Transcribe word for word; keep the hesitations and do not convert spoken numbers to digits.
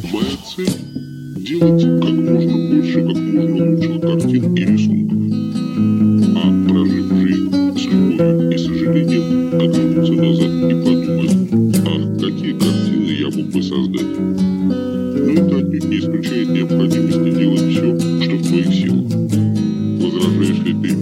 Моя цель – делать как можно больше, как можно лучше картин и рисунков. А прожив жизнь с любовью и сожалением, оглянуться назад и подумать, ах, какие картины я мог бы создать. Но это отнюдь не исключает необходимости делать все, что в твоих силах. Возражаешь ли ты?